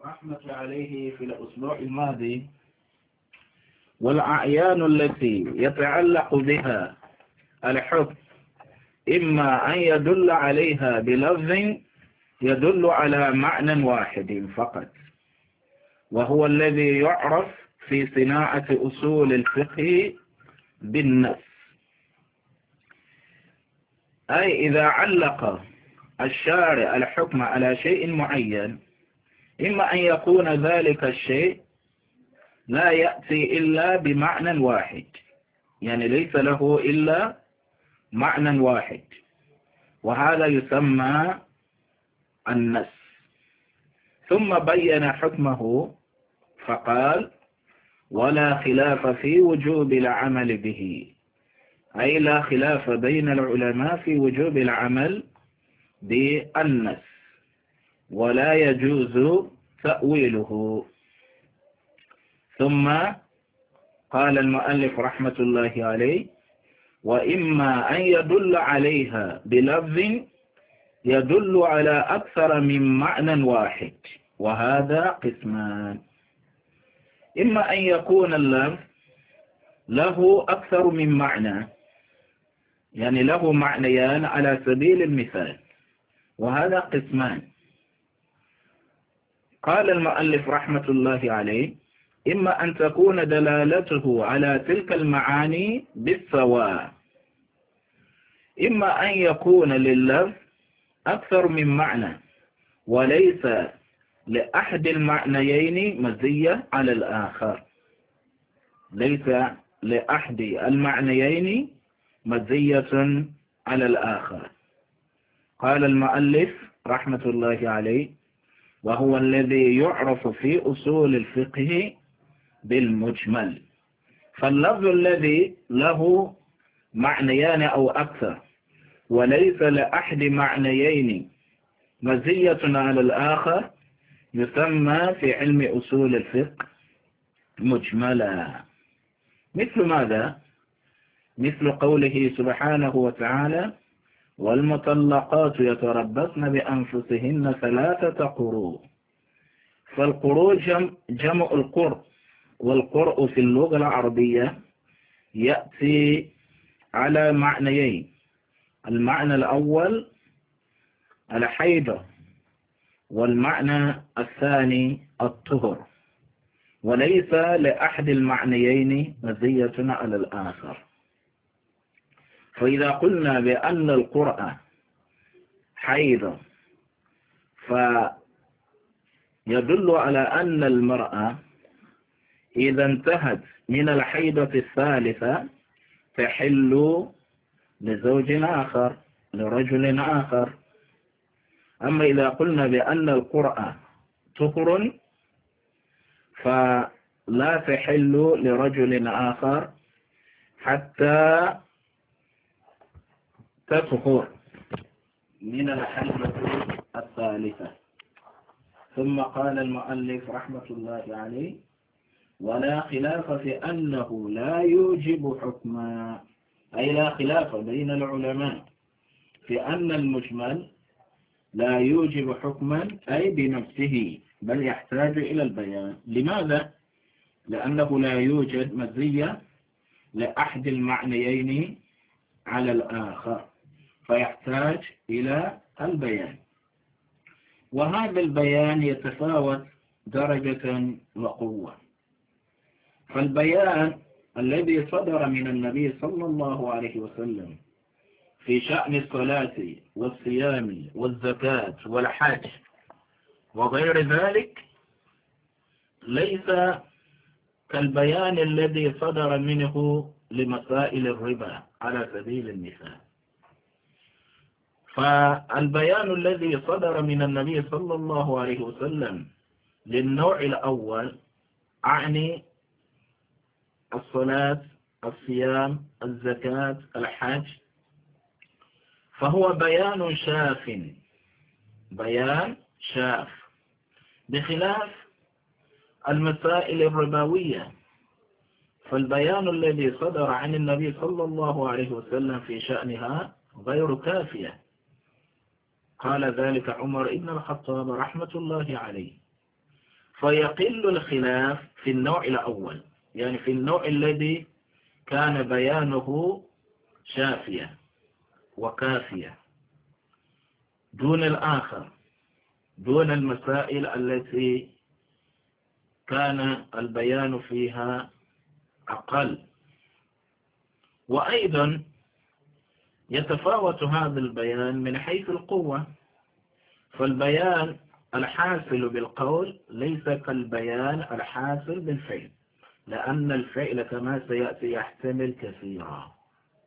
رحمة عليه في الأسبوع الماضي. والأعيان التي يتعلق بها الحكم إما أن يدل عليها بلفظ يدل على معنى واحد فقط، وهو الذي يعرف في صناعة أصول الفقه بالنص. أي إذا علق الشارع الحكم على شيء معين، إما أن يكون ذلك الشيء لا يأتي إلا بمعنى واحد، يعني ليس له إلا معنى واحد، وهذا يسمى النص. ثم بين حكمه فقال: ولا خلاف في وجوب العمل به، أي لا خلاف بين العلماء في وجوب العمل بالنص، ولا يجوز تأويله. ثم قال المؤلف رحمة الله عليه: وإما أن يدل عليها بلفظ يدل على أكثر من معنى واحد، وهذا قسمان: إما أن يكون اللفظ له أكثر من معنى، يعني له معنيان على سبيل المثال، وهذا قسمان. قال المؤلف رحمة الله عليه: إما أن تكون دلالته على تلك المعاني بالسواء، إما أن يكون لللفظ أكثر من معنى وليس لأحد المعنيين مزية على الآخر، ليس لأحد المعنيين مزية على الآخر. قال المؤلف رحمة الله عليه: وهو الذي يعرف في أصول الفقه بالمجمل. فاللفظ الذي له معنيان أو أكثر وليس لأحد معنيين مزية على الآخر يسمى في علم أصول الفقه مجملا. مثل ماذا؟ مثل قوله سبحانه وتعالى: والمطلقات يتربصن بأنفسهن 3 قروء. فالقروء جمع القرء، والقرء في اللغة العربية يأتي على معنيين: المعنى الأول الحيض، والمعنى الثاني الطهر، وليس لأحد المعنيين مزية على الآخر. فإذا قلنا بأن القرء حيض فيدل على أن المرأة إذا انتهت من الحيضة الثالثة تحل لزوج آخر، لرجل آخر. أما إذا قلنا بأن القرء طهر فلا تحل لرجل آخر حتى تطهر من الحيضة الثالثة. ثم قال المؤلف رحمة الله عليه: ولا خلاف في أنه لا يوجب حكما، أي لا خلاف بين العلماء في أن المجمل لا يوجب حكما أي بنفسه، بل يحتاج إلى البيان. لماذا؟ لأنه لا يوجد مزية لأحد المعنيين على الآخر، فيحتاج إلى البيان. وهذا البيان يتفاوت درجة وقوة. فالبيان الذي صدر من النبي صلى الله عليه وسلم في شأن الصلاة والصيام والزكاة والحج وغير ذلك ليس كالبيان الذي صدر منه لمسائل الربا على سبيل المثال. فالبيان الذي صدر من النبي صلى الله عليه وسلم للنوع الأول، أعني الصلاة، الصيام، الزكاة، الحج، فهو بيان شاف، بيان شاف، بخلاف المسائل الربوية. فالبيان الذي صدر عن النبي صلى الله عليه وسلم في شأنها غير كافية. قال ذلك عمر بن الخطاب رحمة الله عليه: فيقل الخلاف في النوع الأول، يعني في النوع الذي كان بيانه شافية وكافية، دون الآخر، دون المسائل التي كان البيان فيها أقل. وأيضا يتفاوت هذا البيان من حيث القوة، فالبيان الحاصل بالقول ليس كالبيان الحاصل بالفعل، لأن الفعل كما سيأتي يحتمل كثيرا.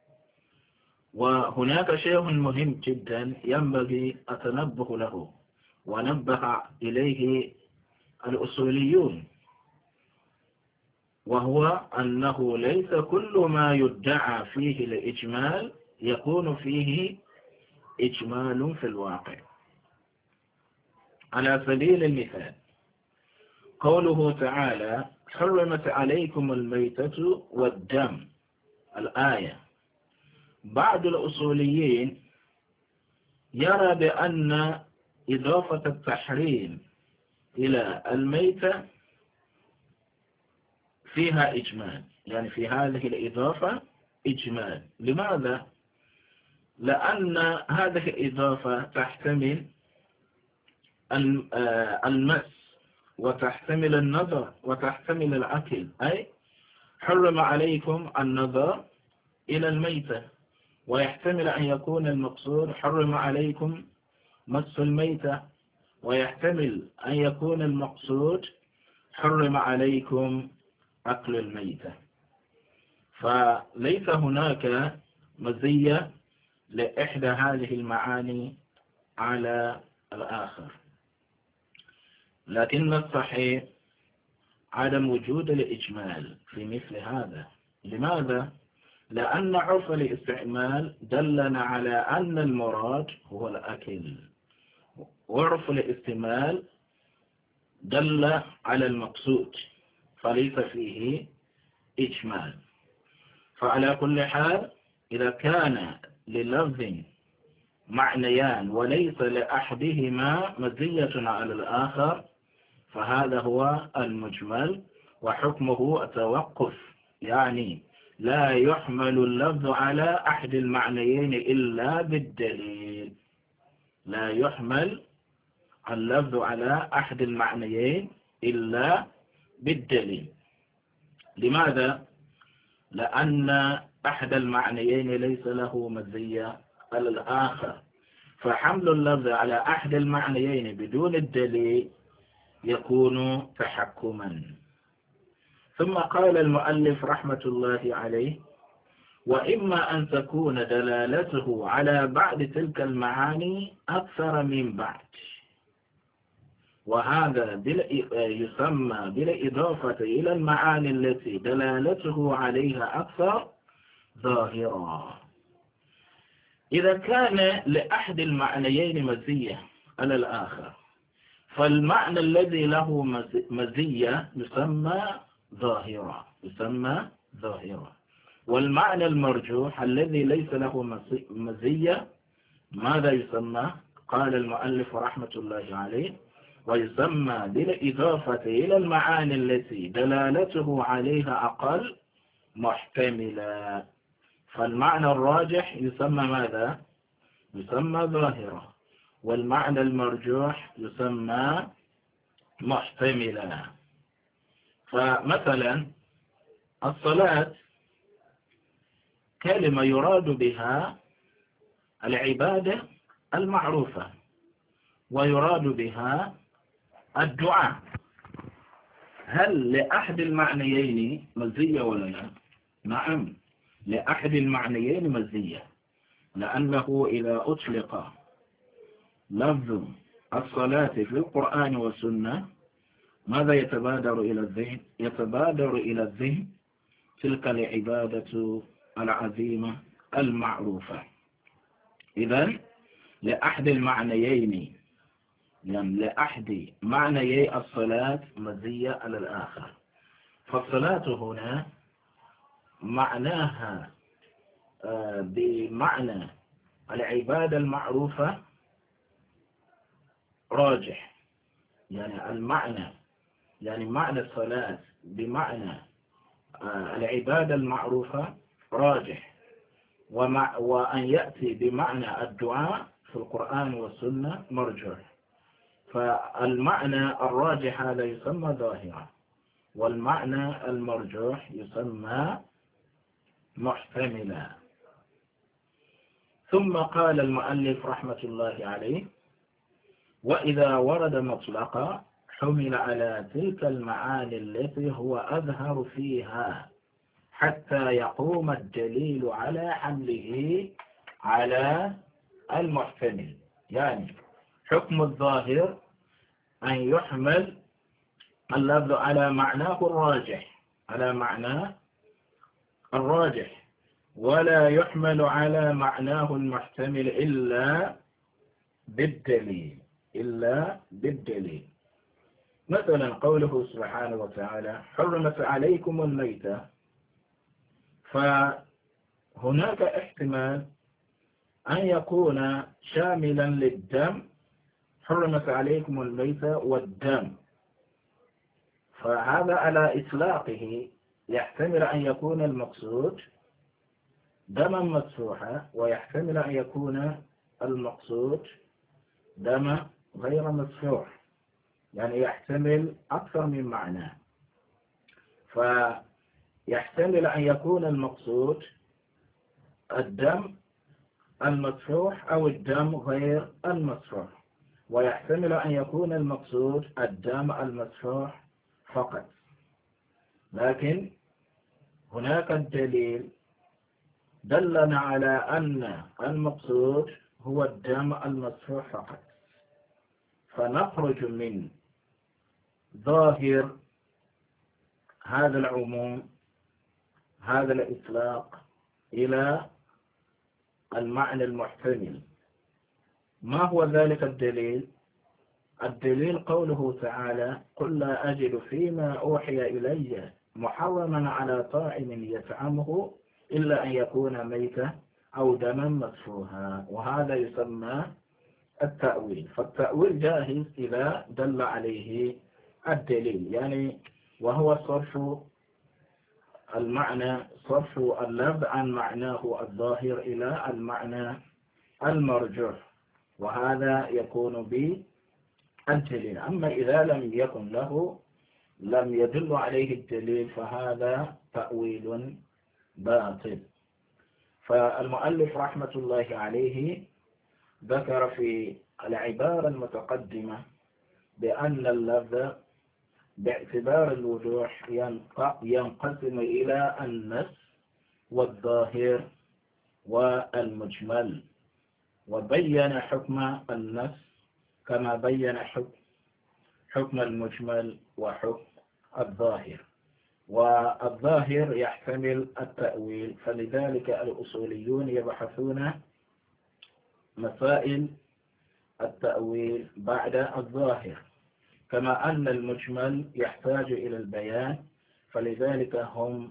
وهناك شيء مهم جدا ينبغي التنبه له ونبه إليه الأصوليون، وهو أنه ليس كل ما يدعى فيه الإجمال يكون فيه إجمال في الواقع. على سبيل المثال قوله تعالى حرمت عليكم الميتة والدم، الآية، بعض الأصوليين يرى بأن إضافة التحريم إلى الميتة فيها إجمال، يعني في هذه الإضافة إجمال. لماذا؟ لأن هذه الإضافة تحتمل المس وتحتمل النظر وتحتمل الأكل، أي حرم عليكم النظر إلى الميتة، ويحتمل أن يكون المقصود حرم عليكم مس الميتة، ويحتمل أن يكون المقصود حرم عليكم أكل الميتة. فليس هناك مزية لإحدى هذه المعاني على الآخر، لكن الصحيح عدم وجود الإجمال في مثل هذا. لماذا؟ لأن عرف الاستعمال دلنا على أن المراد هو الأكل، وعرف الاستعمال دل على المقصود، فليس فيه إجمال. فعلى كل حال إذا كان للفظ معنيان وليس لأحدهما مزية على الآخر فهذا هو المجمل، وحكمه التوقف، يعني لا يحمل اللفظ على أحد المعنيين إلا بالدليل، لا يحمل اللفظ على أحد المعنيين إلا بالدليل. لماذا؟ لأن أحد المعنيين ليس له مزية على الآخر، فحمل اللفظ على أحد المعنيين بدون الدليل يكون تحكما. ثم قال المؤلف رحمة الله عليه وإما أن تكون دلالته على بعض تلك المعاني أكثر من بعض، وهذا يسمى بالإضافة إلى المعاني التي دلالته عليها أكثر ظاهرا. إذا كان لأحد المعنيين مزية على الآخر فالمعنى الذي له مزية يسمى ظاهرا، والمعنى المرجوح الذي ليس له مزية ماذا يسمى؟ قال المؤلف رحمة الله عليه ويسمى بالإضافة إلى المعاني التي دلالته عليها أقل محتملا. فالمعنى الراجح يسمى ماذا؟ يسمى ظاهرا، والمعنى المرجوح يسمى محتملا. فمثلا الصلاة كلمة يراد بها العبادة المعروفة، ويراد بها الدعاء. هل لأحد المعنيين مزية ولا لا؟ نعم، لأحد المعنيين مزية، لأنه إذا أطلق لفظ الصلاة في القرآن والسنة ماذا يتبادر إلى الذهن؟ يتبادر إلى الذهن تلك العبادة العظيمة المعروفة. إذن لأحد المعنيين، يعني لأحد معنيي الصلاة مزية على الآخر. فالصلاة هنا معناها بمعنى العبادة المعروفة راجح، يعني المعنى يعني معنى الصلاة بمعنى العبادة المعروفة راجح، وأن يأتي بمعنى الدعاء في القرآن والسنة مرجح. فالمعنى الراجح هذا يسمى ظاهرا، والمعنى المرجوح يسمى محتملا. ثم قال المؤلف رحمة الله عليه: وإذا ورد مطلقا حمل على تلك المعاني التي هو أظهر فيها حتى يقوم الدليل على حمله على المحتمل. يعني حكم الظاهر أن يحمل اللفظ على معناه الراجح، على معناه الراجح، ولا يحمل على معناه المحتمل إلا بالدليل، إلا بالدليل. مثلا قوله سبحانه وتعالى: حرمت عليكم الميتة، فهناك احتمال أن يكون شاملا للدم، حرمت عليكم الميتة والدم، فهذا على إطلاقه يحتمل أن يكون المقصود دما مسفوحا، ويحتمل أن يكون المقصود دم غير مسفوح، يعني يحتمل أكثر من معنى. فيحتمل أن يكون المقصود الدم المسفوح أو الدم غير المسفوح، ويحتمل أن يكون المقصود الدم المسفوح فقط. لكن هناك الدليل دلنا على أن المقصود هو الدم المسفوح فقط، فنخرج من ظاهر هذا العموم، هذا الإطلاق، إلى المعنى المحتمل. ما هو ذلك الدليل؟ الدليل قوله تعالى: قل لا أجد فيما أوحي إلي محرما على طاعم يطعمه إلا أن يكون ميتا أو دما مسفوحا. وهذا يسمى التأويل. فالتأويل جاهز إذا دل عليه الدليل، يعني وهو صرف المعنى، صرف اللفظ عن معناه الظاهر إلى المعنى المرجوح، وهذا يكون بالدليل. أما إذا لم يكن له، لم يدل عليه الدليل، فهذا تأويل باطل. فالمؤلف رحمة الله عليه ذكر في العبارة المتقدمة بأن اللفظ باعتبار الوضوح ينقسم إلى النص والظاهر والمجمل، وبين حكم النص كما بين حكم المجمل وحكم الظاهر. والظاهر يحتمل التأويل، فلذلك الأصوليون يبحثون مسائل التأويل بعد الظاهر، كما أن المجمل يحتاج إلى البيان، فلذلك هم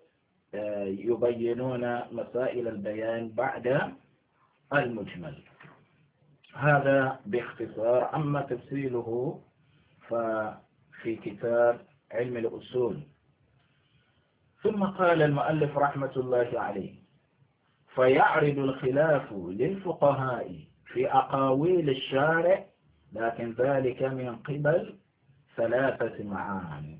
يبينون مسائل البيان بعد المجمل. هذا باختصار. أما تفصيله ففي كتاب علم الأصول. ثم قال المؤلف رحمة الله عليه: فيعرض الخلاف للفقهاء في أقاويل الشارع، لكن ذلك من قبل 3 معاني.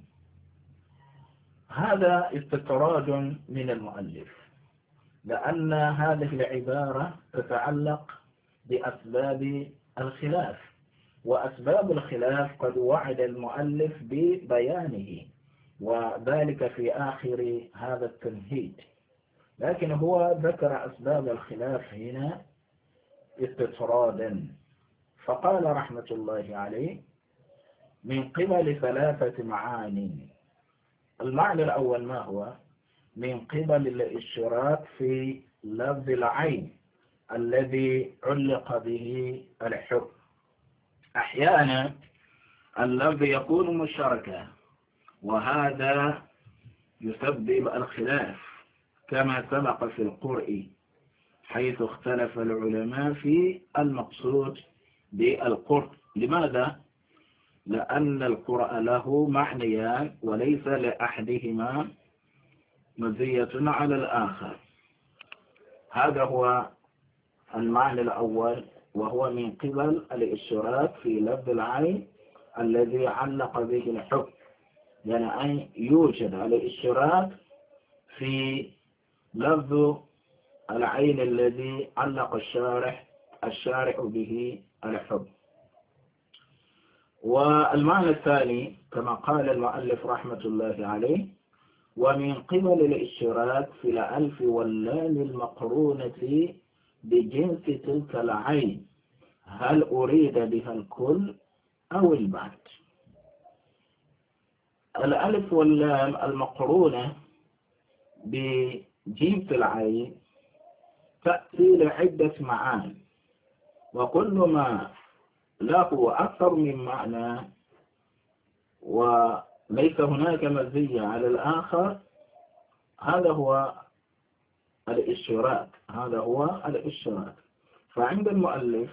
هذا استطراد من المؤلف، لأن هذه العبارة تتعلق بأسباب الخلاف، وأسباب الخلاف قد وعد المؤلف ببيانه، وذلك في آخر هذا التمهيد، لكن هو ذكر أسباب الخلاف هنا استطرادا. فقال رحمة الله عليه: من قبل 3 معاني. المعنى الأول ما هو؟ من قبل الاشتراك في لفظ العين الذي علق به الحكم. أحيانا اللفظ يكون مشتركا، وهذا يسبب الخلاف كما سبق في القرء، حيث اختلف العلماء في المقصود بالقرء. لماذا؟ لأن القرآن له معنيان وليس لأحدهما مزية على الآخر. هذا هو المعنى الأول، وهو من قبل الاشتراك في لفظ العين الذي علق به الحكم، يعني أن يوجد الاشتراك في لفظ العين الذي علق الشارع به الحكم. والمعنى الثاني كما قال المؤلف رحمة الله عليه: ومن قبل الاشتراك في الألف واللام المقرونة بجنس تلك العين، هل أريد بها الكل أو البعض؟ الألف واللام المقرونة بجنس العين تأتي لعدة معاني، وكل ما له أكثر من معنى وليس هناك مزية على الآخر هذا هو الاشتراك. فعند المؤلف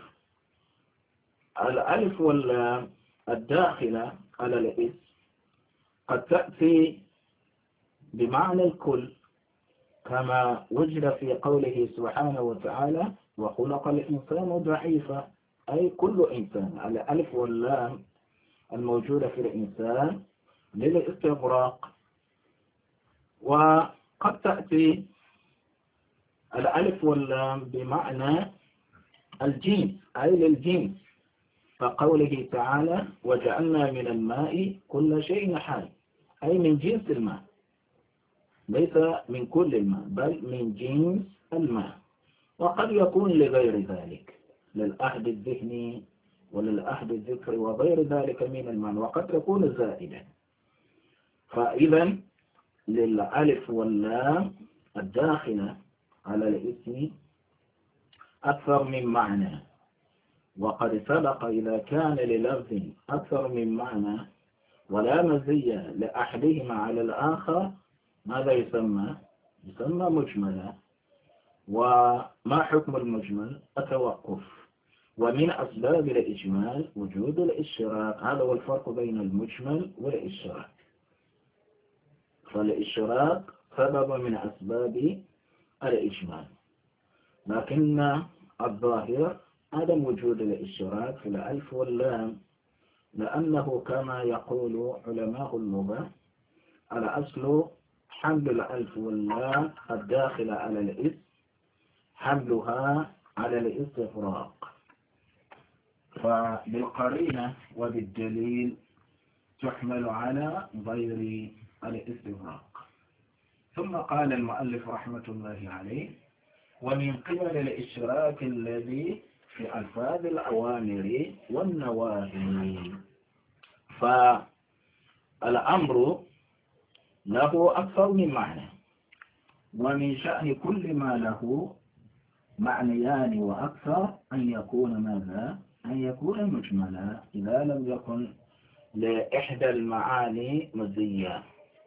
الألف واللام الداخلة على الاسم قد تأتي بمعنى الكل، كما وجد في قوله سبحانه وتعالى: وخلق الإنسان ضعيفا، أي كل إنسان. الألف واللام الموجودة في الإنسان للاستغراق. وقد تأتي الألف واللام بمعنى الجنس، أي للجنس، فقوله تعالى: وجعلنا من الماء كل شيء حي، أي من جنس الماء، ليس من كل الماء بل من جنس الماء. وقد يكون لغير ذلك، للأحد الذهني وللأحد الذكر وغير ذلك من المعنى، وقد تكون زائدة. فإذا للألف واللام الداخلة على الاسم أكثر من معنى، وقد سبق إذا كان للفظ أكثر من معنى ولا مزية لأحدهما على الآخر ماذا يسمى؟ يسمى مجملا. وما حكم المجمل؟ التوقف. ومن أسباب الإجمال وجود الاشتراك، هذا هو الفرق بين المجمل والاشتراك. فالاشتراك سبب من أسباب الإجمال، لكن الظاهر عدم وجود الاشتراك في الألف واللام، لأنه كما يقول علماء اللغة الأصل حمل الألف واللام الداخل على الاسم حملها على الاستغراق، فبالقرينة وبالدليل تحمل على غير الاستغراق. ثم قال المؤلف رحمة الله عليه: ومن قبل الاشتراك الذي في ألفاظ الأوامر والنواهي، فالأمر له أكثر من معنى، ومن شأن كل ما له معنيان وأكثر أن يكون ماذا؟ أن يكون مجملا إذا لم يكن لإحدى المعاني مزية.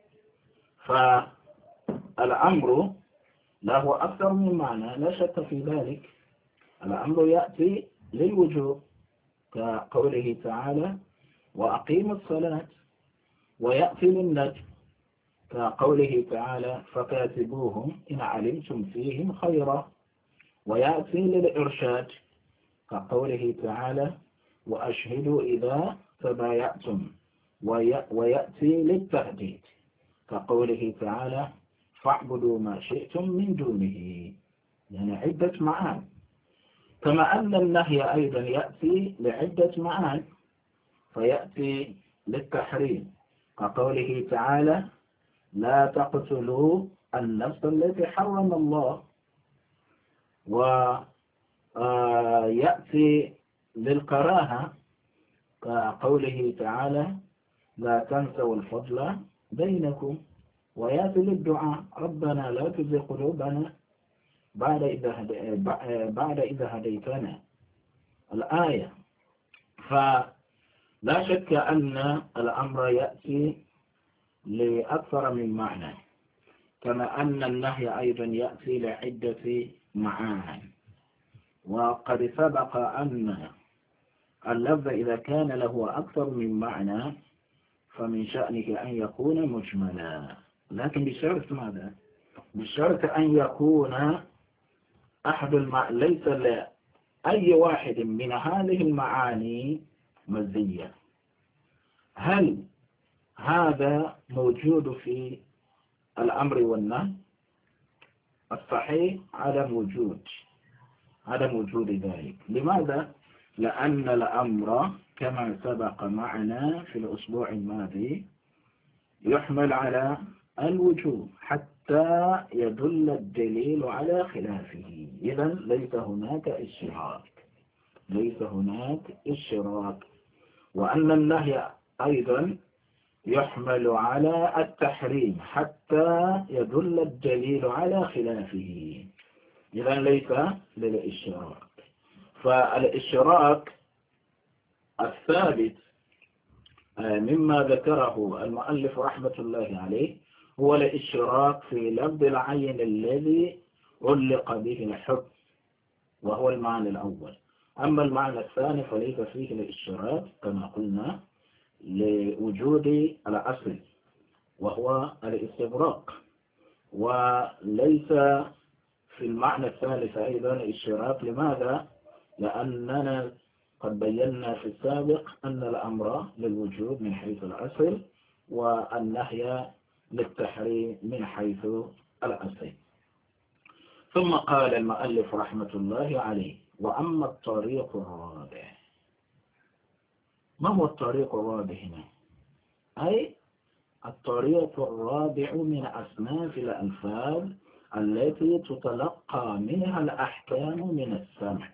فالأمر له أكثر من معنى لا شك في ذلك. الأمر يأتي للوجوب كقوله تعالى: وأقيموا الصلاة، ويأتي للندب كقوله تعالى: فكاتبوهم إن علمتم فيهم خيرا، ويأتي للإرشاد كقوله تعالى: وأشهدوا إذا تبايعتم، ويأتي للتهديد كقوله تعالى: فاعبدوا ما شئتم من دونه، يعني عدة معاني. كما أن النهي أيضا يأتي لعدة معاني، فيأتي للتحريم كقوله تعالى: لا تقتلوا النفس التي حرم الله، ويأتي للكراهة كقوله تعالى: لا تنسوا الفضل بينكم، ويأتي للدعاء: ربنا لا تزغ قلوبنا بعد إذا هديتنا، الآية. فلا شك أن الأمر يأتي لأكثر من معنى، كما أن النهي أيضا يأتي لعدة معاني. وقد سبق أن اللفظ إذا كان له أكثر من معنى فمن شأنه أن يكون مجملا، لكن بشرط ماذا؟ بشرط أن يكون ليس لأي واحد من هذه المعاني مزية. هل هذا موجود في الأمر والنهي؟ الصحيح عدم وجود ذلك. لماذا؟ لأن الأمر كما سبق معنا في الأسبوع الماضي يحمل على الوجوب حتى يدل الدليل على خلافه. إذن ليس هناك اشتراك. وأن النهي أيضا يحمل على التحريم حتى يدل الدليل على خلافه. إذن ليس للاشتراك. فالاشتراك الثابت مما ذكره المؤلف رحمة الله عليه هو الاشتراك في لفظ العين الذي علق به الحكم، وهو المعنى الأول. أما المعنى الثاني فليس فيه الاشتراك كما قلنا لوجود الأصل وهو الاستغراق، وليس في المعنى الثالث أيضا اشتراك. لماذا؟ لأننا قد بينا في السابق أن الأمر للوجود من حيث الأصل والنهي للتحريم من حيث الأصل. ثم قال المؤلف رحمة الله عليه: وأما الطريق الرابع. ما هو الطريق الرابع هنا؟ أي الطريق الرابع من أصناف الألفاظ التي تتلقى منها الأحكام من السمع.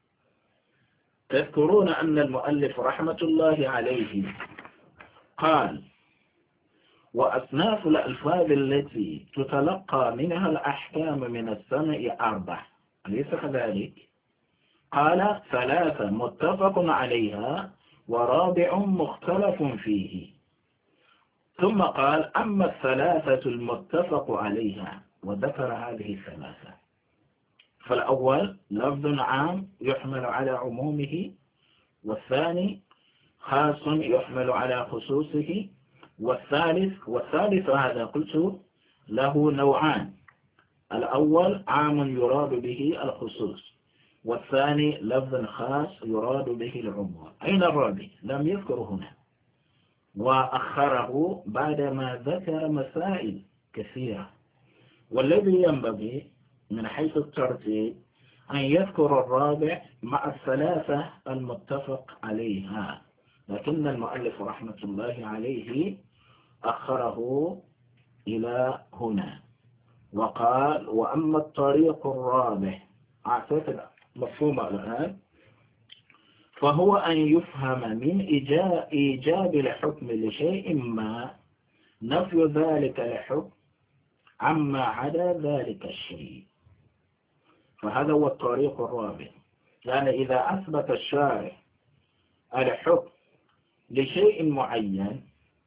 تذكرون أن المؤلف رحمة الله عليه قال: وأصناف الألفاظ التي تتلقى منها الأحكام من السمع 4، أليس كذلك؟ قال: 3 متفق عليها ورابع مختلف فيه. ثم قال: أما 3 المتفق عليها، وذكر هذه 3. فالأول لفظ عام يحمل على عمومه، والثاني خاص يحمل على خصوصه، والثالث هذا قلت له نوعان: الأول عام يراد به الخصوص، والثاني لفظ خاص يراد به العموم. أين الرابع؟ لم يذكر هنا، وأخره بعدما ذكر مسائل كثيرة. والذي ينبغي من حيث الترتيب أن يذكر الرابع مع 3 المتفق عليها، لكن المؤلف رحمة الله عليه أخره إلى هنا وقال: وأما الطريق الرابع، أعتقد مفهوم الآن، فهو أن يفهم من إيجاب الحكم لشيء ما نفي ذلك الحكم عما عدا ذلك الشيء. فهذا هو الطريق الرابع. يعني إذا أثبت الشارع الحكم لشيء معين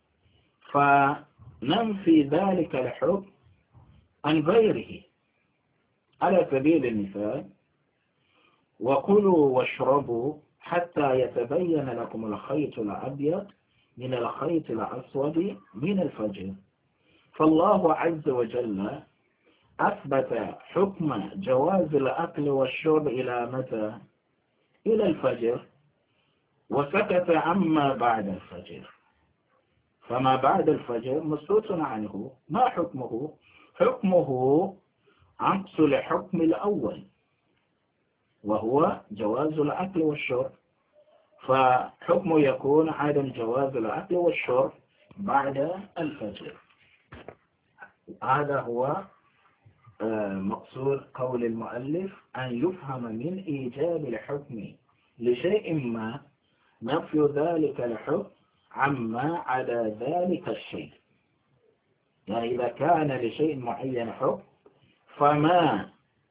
فننفي ذلك الحكم عن غيره. على سبيل المثال: وكلوا واشربوا حتى يتبين لكم الخيط الأبيض من الخيط الأسود من الفجر. فالله عز وجل أثبت حكم جواز الأكل والشرب إلى متى؟ إلى الفجر، وسكت عما بعد الفجر. فما بعد الفجر مسكوت عنه. ما حكمه؟ حكمه عكس الحكم الأول، وهو جواز الأكل والشرب. فحكمه يكون عدم جواز الأكل والشرب بعد الفجر. هذا هو مقصود قول المؤلف: أن يفهم من إيجاب الحكم لشيء ما نفي ذلك الحكم عما عدا ذلك الشيء. يعني إذا كان لشيء معين حكم فما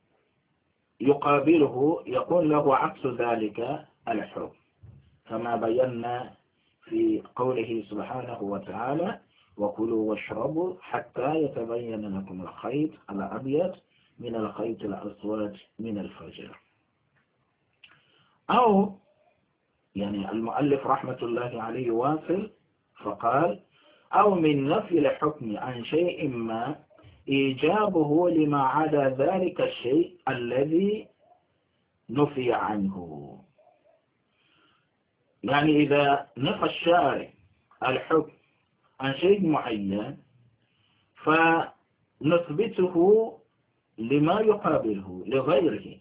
يقابله يكون له عكس ذلك الحكم، كما بينا في قوله سبحانه وتعالى: وكلوا واشربوا حتى يتبين لكم الخيط الأبيض من الخيط الأسود من الفجر. أو يعني المؤلف رحمة الله عليه واصل فقال أو من نفي الحكم عن شيء ما إيجابه لما عدا ذلك الشيء الذي نفي عنه. يعني إذا نفى الشارع الحكم عن شيء معين فنثبته لما يقابله لغيره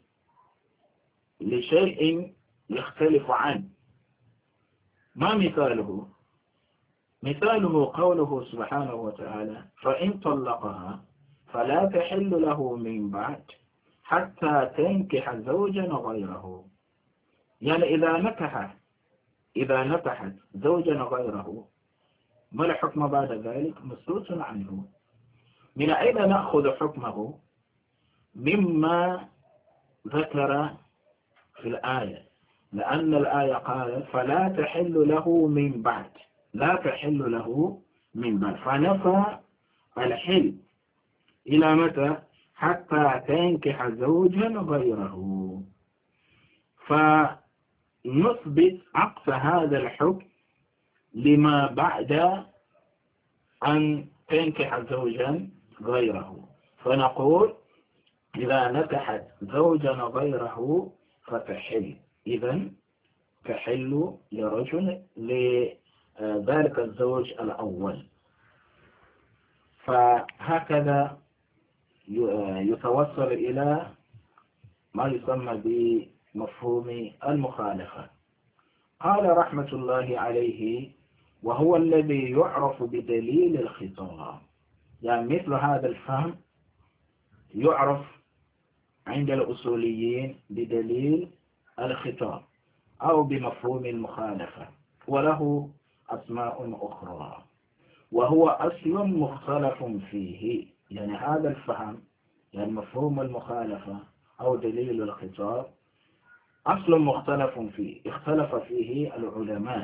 لشيء يختلف عنه. ما مثاله؟ مثاله قوله سبحانه وتعالى فإن طلقها فلا تحل له من بعد حتى تنكح زوجا غيره. يعني إذا نكحت زوجا غيره ما الحكم بعد ذلك؟ مسكوت عنه. من أين نأخذ حكمه؟ مما ذكر في الآية، لأن الآية قالت فلا تحل له من بعد، لا تحل له من بعد، فنفى الحل إلى متى؟ حتى تنكح زوجا غيره. فنثبت عكس هذا الحكم لما بعد أن تنكح زوجا غيره، فنقول إذا نكحت زوجا غيره فتحل، إذن تحل لرجل لذلك الزوج الأول. فهكذا يتوصل إلى ما يسمى بمفهوم المخالفة. قال رحمة الله عليه وهو الذي يعرف بدليل الخطاب. يعني مثل هذا الفهم يعرف عند الأصوليين بدليل الخطاب أو بمفهوم المخالفة، وله أسماء أخرى، وهو أصل مختلف فيه. يعني هذا الفهم، يعني مفهوم المخالفة أو دليل الخطاب أصل مختلف فيه، اختلف فيه العلماء،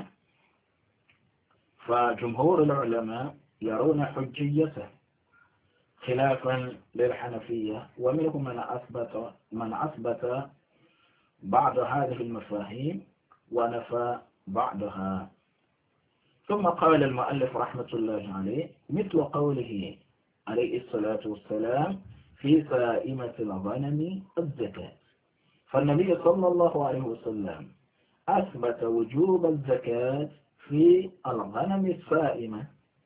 فجمهور العلماء يرون حجيته خلافا للحنفية، ومنهم من أثبت بعض هذه المفاهيم ونفى بعضها. ثم قال المؤلف رحمة الله عليه مثل قوله عليه الصلاة والسلام في سائمة الغنم الزكاة. فالنبي صلى الله عليه وسلم أثبت وجوب الزكاة في الغنم السائمة،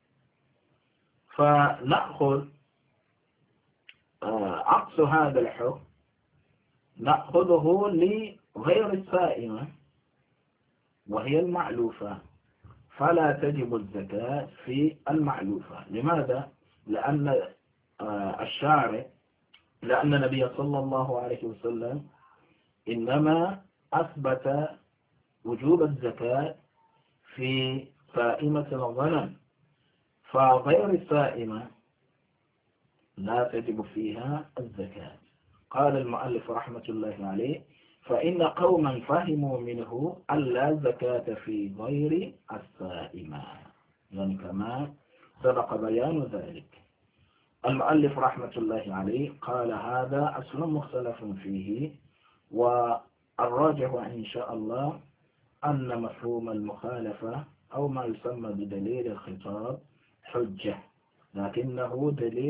فنأخذ عكس هذا الحكم نأخذه لغير السائمة وهي المعلوفة، فلا تجب الزكاة في المعلوفة. لماذا؟ لأن لأن النبي صلى الله عليه وسلم إنما أثبت وجوب الزكاة في سائمة الغنم، فغير السائمة لا تجب فيها الزكاة. قال المؤلف رحمة الله عليه فإن قوما فهموا منه ألا زكاة في غير السائمة، يعني كما سبق بيان ذلك. المؤلف رحمة الله عليه قال هذا أصل مختلف فيه، والراجح إن شاء الله أن مفهوم المخالفة أو ما يسمى بدليل الخطاب حجة، لكنه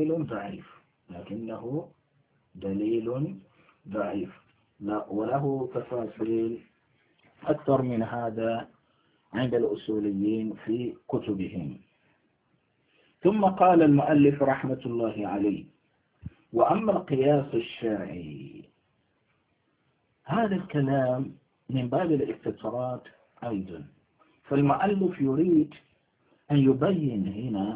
دليل ضعيف وله تفاصيل أكثر من هذا عند الأصوليين في كتبهم. ثم قال المؤلف رحمة الله عليه وأما القياس الشرعي، هذا الكلام من باب الاستطراد أيضا، فالمؤلف يريد أن يبين هنا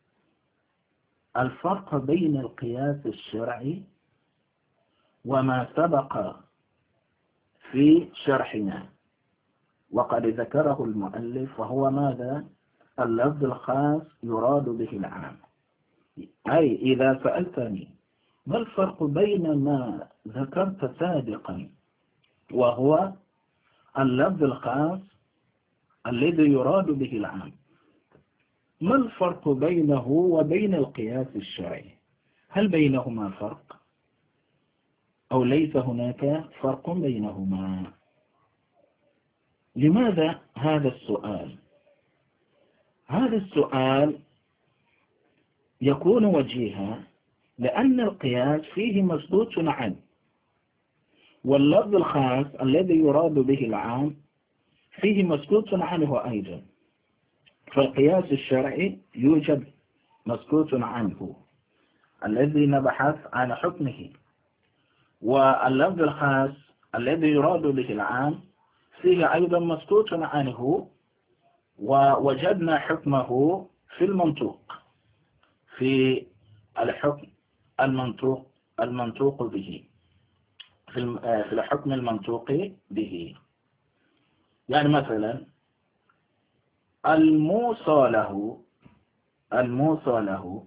الفرق بين القياس الشرعي وما سبق في شرحنا، وقد ذكره المؤلف، وهو ماذا؟ اللفظ الخاص يراد به العام. أي إذا سألتني ما الفرق بين ما ذكرت سابقا وهو اللفظ الخاص الذي يراد به العام، ما الفرق بينه وبين القياس الشرعي؟ هل بينهما فرق أو ليس هناك فرق بينهما؟ لماذا هذا السؤال؟ هذا السؤال يكون وجيها لأن القياس فيه مسكوت عنه، واللفظ الخاص الذي يراد به العام فيه مسكوت عنه أيضا. فالقياس الشرعي يوجد مسكوت عنه الذي نبحث عن حكمه، واللفظ الخاص الذي يراد به العام فيه أيضا مسكوت عنه، ووجدنا حكمه في المنطوق، في الحكم المنطوق به، في الحكم المنطوق به. يعني مثلا الموصى له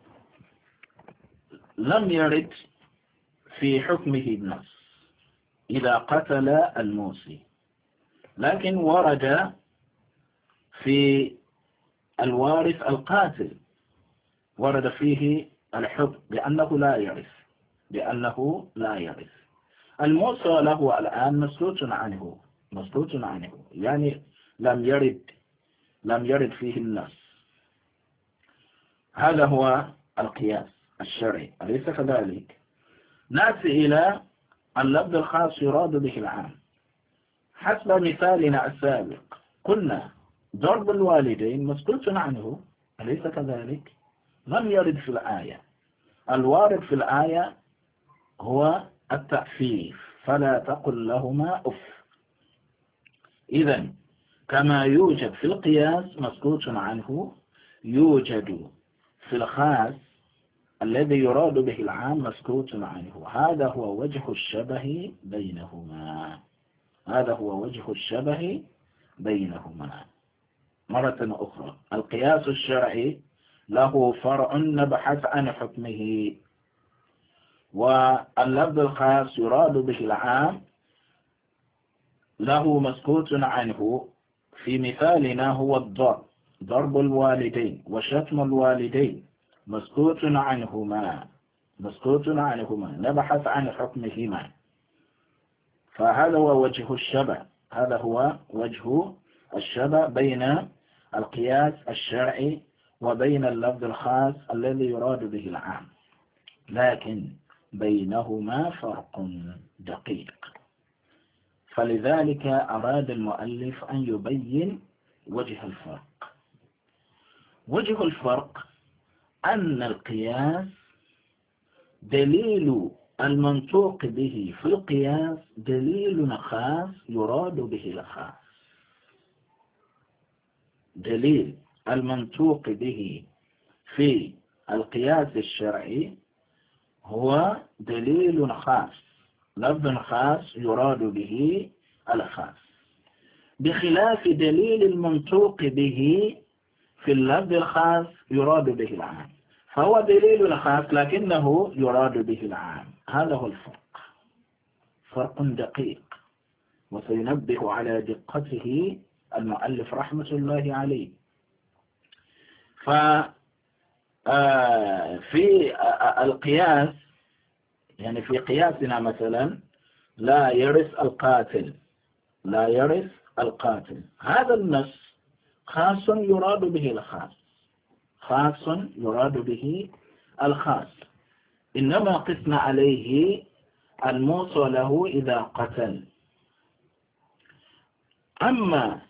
لم يرد في حكمه النص إذا قتل الموصي، لكن ورد في الوارث القاتل، ورد فيه الحكم بأنه لا يرث. الموصى له الآن مسكوت عنه، يعني لم يرد فيه النص. هذا هو القياس الشرعي، أليس كذلك؟ نأتي إلى اللفظ الخاص يراد به العام. حسب مثالنا السابق قلنا ضرب الوالدين مسكوت عنه، أليس كذلك؟ لم يرد في الآية. الوارد في الآية هو التأفيف، فلا تقل لهما أف. إذن كما يوجد في القياس مسكوت عنه، يوجد في الخاص الذي يراد به العام مسكوت عنه. هذا هو وجه الشبه بينهما. مرة أخرى، القياس الشرعي له فرع نبحث عن حكمه، واللفظ الخاص يراد به العام له مسكوت عنه. في مثالنا هو ضرب الوالدين وشتم الوالدين مسكوت عنهما، نبحث عن حكمهما. فهذا هو وجه الشبه بين القياس الشرعي وبين اللفظ الخاص الذي يراد به العام، لكن بينهما فرق دقيق. فلذلك أراد المؤلف أن يبين وجه الفرق. وجه الفرق أن القياس دليل المنطوق به في القياس دليل خاص يراد به الخاص. دليل المنطوق به في القياس الشرعي هو دليل خاص، لفظ خاص يراد به الخاص، بخلاف دليل المنطوق به في اللفظ الخاص يراد به العام. فهو دليل خاص لكنه يراد به العام. هذا هو الفرق، فرق دقيق، وسينبه على دقته المؤلف رحمة الله عليه. ففي القياس، يعني في قياسنا مثلا لا يرث القاتل، هذا النص خاص يراد به الخاص، إنما قسنا عليه الموصى له إذا قتل. أما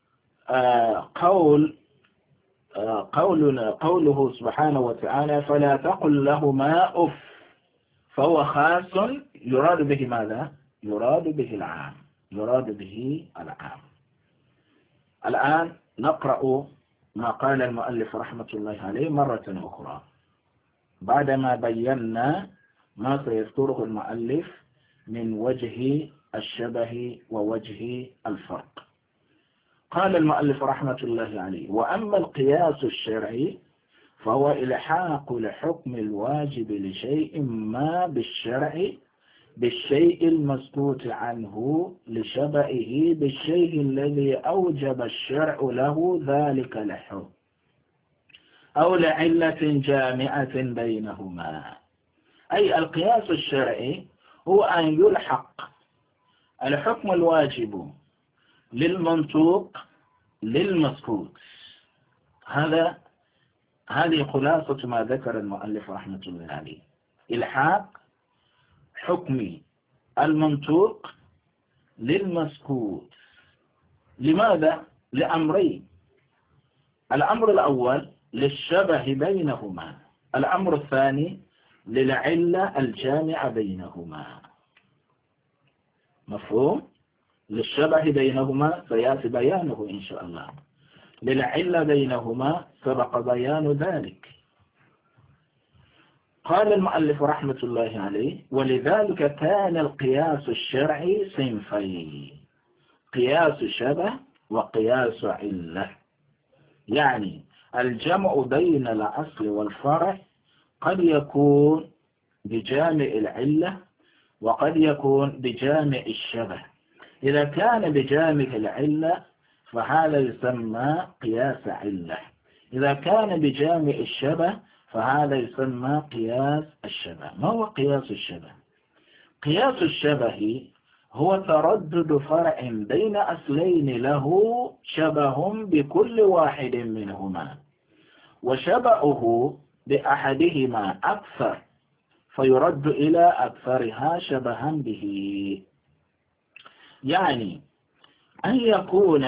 قوله سبحانه وتعالى فلا تقل لهما أف، فهو خاص يراد به ماذا؟ يراد به العام. الآن نقرأ ما قال المؤلف رحمة الله عليه مرة أخرى بعدما بينا ما سيذكره المؤلف من وجه الشبه ووجه الفرق. قال المؤلف رحمة الله عليه: وأما القياس الشرعي فهو إلحاق لحكم الواجب لشيء ما بالشرع بالشيء المسكوت عنه لشبهه بالشيء الذي أوجب الشرع له ذلك الحكم أو لعلة جامعة بينهما. أي القياس الشرعي هو أن يلحق الحكم الواجب للمنطوق للمسكوت. هذه خلاصة ما ذكر المؤلف رحمة الله عليه، إلحاق حكم المنطوق للمسكوت. لماذا؟ لأمرين. الأمر الأول للشبه بينهما، الأمر الثاني للعلة الجامعة بينهما. مفهوم؟ للشبه بينهما سيأتي بيانه إن شاء الله، للعلة بينهما سبق بيان ذلك. قال المؤلف رحمة الله عليه: ولذلك كان القياس الشرعي صنفين، قياس شبه وقياس علة. يعني الجمع بين الأصل والفرع قد يكون بجامع العلة وقد يكون بجامع الشبه. إذا كان بجامع العلة فهذا يسمى قياس علة، إذا كان بجامع الشبه فهذا يسمى قياس الشبه. ما هو قياس الشبه؟ قياس الشبه هو تردد فرع بين أصلين له شبه بكل واحد منهما، وشبهه بأحدهما أكثر فيرد إلى أكثرها شبها به. يعني أن يكون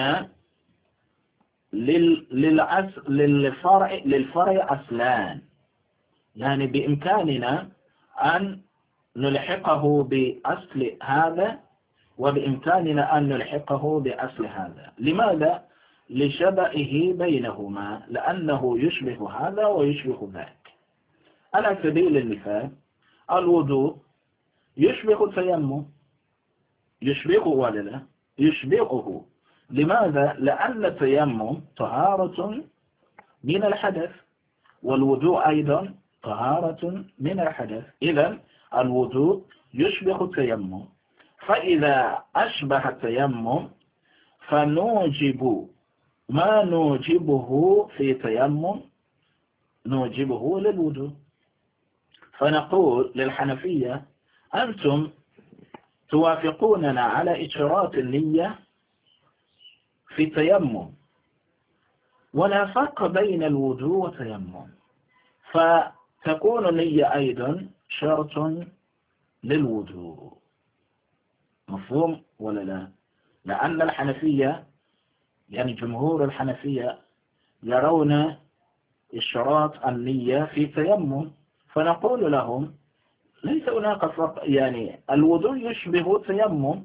للفرع أصلان، يعني بإمكاننا أن نلحقه بأصل هذا وبإمكاننا أن نلحقه بأصل هذا. لماذا؟ لشبهه بينهما، لأنه يشبه هذا ويشبه ذاك. على سبيل المثال الوضوء يشبه التيمم، يشبهه ولا لا؟ يشبهه. لماذا؟ لأن التيمم طهارة من الحدث والوضوء أيضا طهارة من الحدث، إذن الوضوء يشبه التيمم. فإذا أشبه التيمم فنوجب ما نوجبه في تيمم نوجبه للوضوء. فنقول للحنفية: أنتم توافقوننا على إشراط النية في التيمم، ولا فرق بين الوضوء والتيمم، فتكون النية أيضا شرط للوضوء. مفهوم ولا لا؟ لأن الحنفية يعني جمهور الحنفية يرون إشراط النية في التيمم، فنقول لهم ليس هناك فرق. يعني الوضوء يشبه التيمم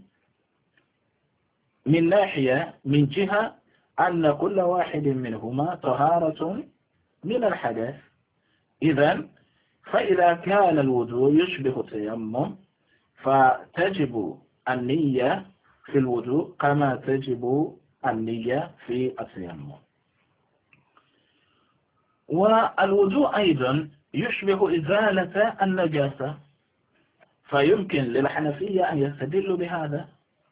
من ناحية، من جهة أن كل واحد منهما طهارة من الحدث. إذن فإذا كان الوضوء يشبه التيمم فتجب النية في الوضوء كما تجب النية في التيمم. والوضوء أيضا يشبه إزالة النجاسة، فيمكن للحنفية أن يستدلوا بهذا،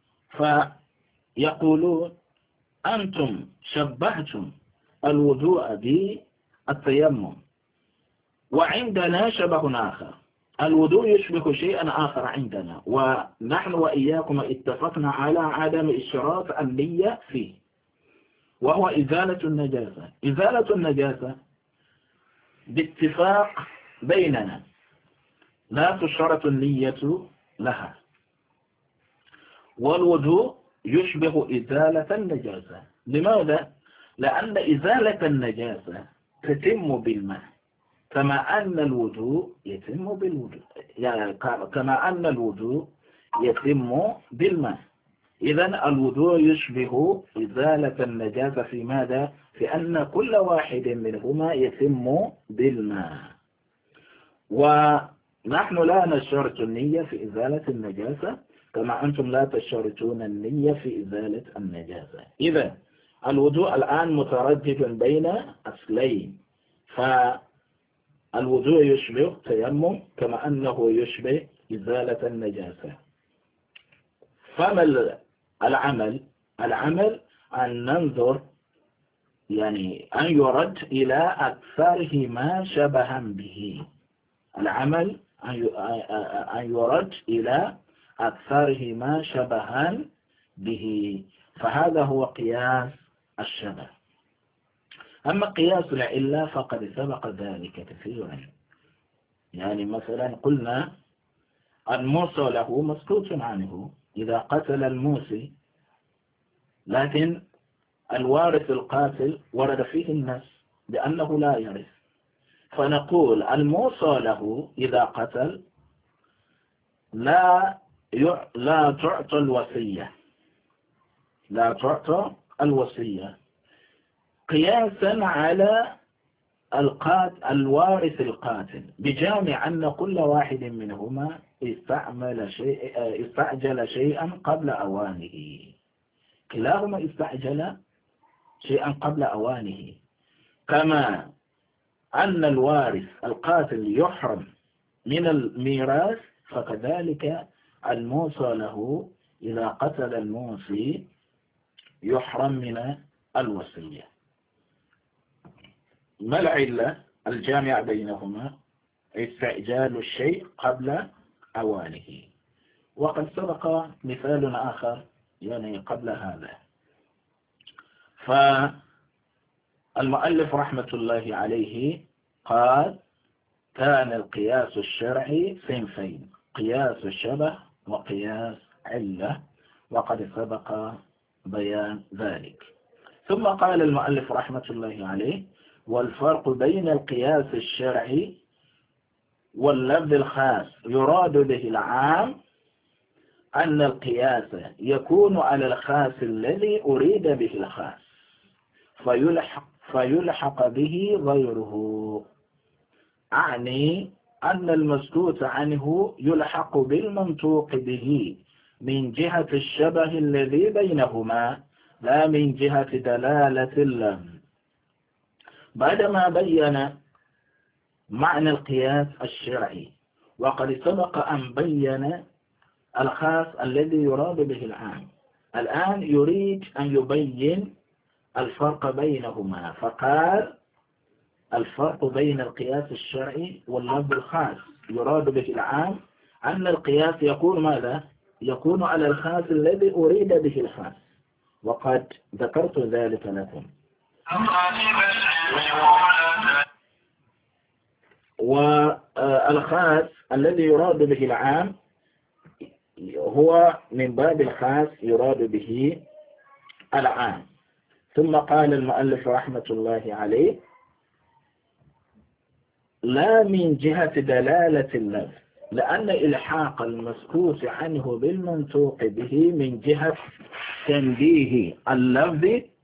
فيقولون: أنتم شبهتم الوضوء بالتيمم، وعندنا شبه آخر، الوضوء يشبه شيئا آخر عندنا، ونحن وإياكم اتفقنا على عدم إشراط النية فيه، وهو إزالة النجاسة. إزالة النجاسة باتفاق بيننا لا تشرط النية لها، والوضوء يشبه إزالة النجاسة. لماذا؟ لأن إزالة النجاسة تتم بالماء كما أن الوضوء يتم بالوضوء، يعني كما أن الوضوء يتم بالماء. إذن الوضوء يشبه إزالة النجاسة في ماذا؟ في أن كل واحد منهما يتم بالماء، ونحن لا نشترط النية في إزالة النجاسة كما أنتم لا تشترطون النية في إزالة النجاسة. إذن الوضوء الآن متردد بين أصلين، فالوضوء يشبه التيمم كما أنه يشبه إزالة النجاسة. فما العمل؟ العمل أن ننظر، يعني أن يرد إلى أكثرهما شبها به. العمل أن يرد إلى أكثرهما شبها به. فهذا هو قياس الشبه. أما قياس العلة فقد سبق ذلك كثيرا. يعني مثلا قلنا الموصى له مسكوت عنه إذا قتل الموصي، لكن الوارث القاتل ورد فيه النص بأنه لا يرث، فنقول الموصى له إذا قتل لا تعطى الوصية، لا تعطى الوصية قياسا على الوارث القاتل، بجامع أن كل واحد منهما استعجل شيئا قبل أوانه، كلاهما استعجل شيئا قبل أوانه، كما أن الوارث القاتل يحرم من الميراث، فكذلك الموصى له إذا قتل الموصي يحرم من الوصية. ما العلة الجامع بينهما؟ استعجال الشيء قبل أوانه. وقد سبق مثال آخر يعني قبل هذا. فالمؤلف رحمة الله عليه قال كان القياس الشرعي صنفين: قياس الشبه وقياس علة، وقد سبق بيان ذلك. ثم قال المؤلف رحمة الله عليه: والفرق بين القياس الشرعي واللفظ الخاص يراد به العام أن القياس يكون على الخاص الذي أريد به الخاص فيلحق به غيره، أعني أن المسكوت عنه يلحق بالمنطوق به من جهة الشبه الذي بينهما لا من جهة دلالة اللفظ. بعدما بين معنى القياس الشرعي وقد سبق أن بين الخاص الذي يراد به العام، الآن يريد أن يبين الفرق بينهما، فقال الفرق بين القياس الشرعي واللفظ الخاص يراد به العام أن القياس يكون ماذا؟ يكون على الخاص الذي أريد به الخاص، وقد ذكرت ذلك لكم. والخاص الذي يراد به العام هو من باب الخاص يراد به العام. ثم قال المؤلف رحمة الله عليه: لا من جهة دلالة اللفظ، لأن إلحاق المسكوت عنه بالمنطوق به من جهة تنبيه اللفظ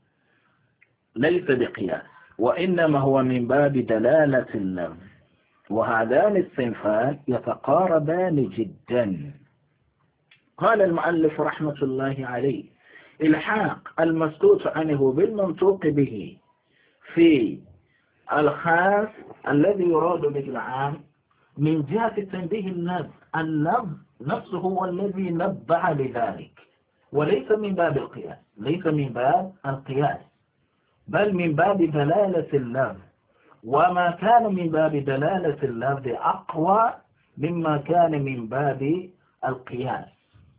ليس بقياس، وإنما هو من باب دلالة اللفظ، وهذان الصنفان يتقاربان جدا. قال المؤلف رحمة الله عليه: إلحاق المسكوت عنه بالمنطوق به في الخاص الذي يراد به العام من جهة تنبيه اللفظ، اللفظ نفسه هو الذي نبه لذلك، وليس من باب القياس، ليس من باب القياس، بل من باب دلالة اللفظ، وما كان من باب دلالة اللفظ أقوى مما كان من باب القياس.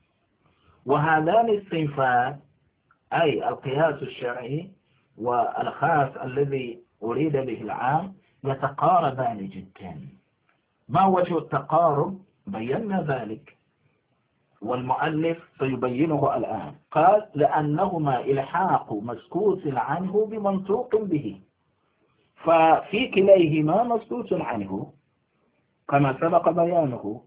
وهذان الصنفان أي القياس الشرعي والخاص الذي أريد به العام يتقاربان جدا. ما وجه التقارب؟ بينا ذلك، والمؤلف سيبينه الآن. قال: لأنهما إلحاق مسكوت عنه بمنطوق به، ففي كليهما مسكوت عنه كما سبق بيانه،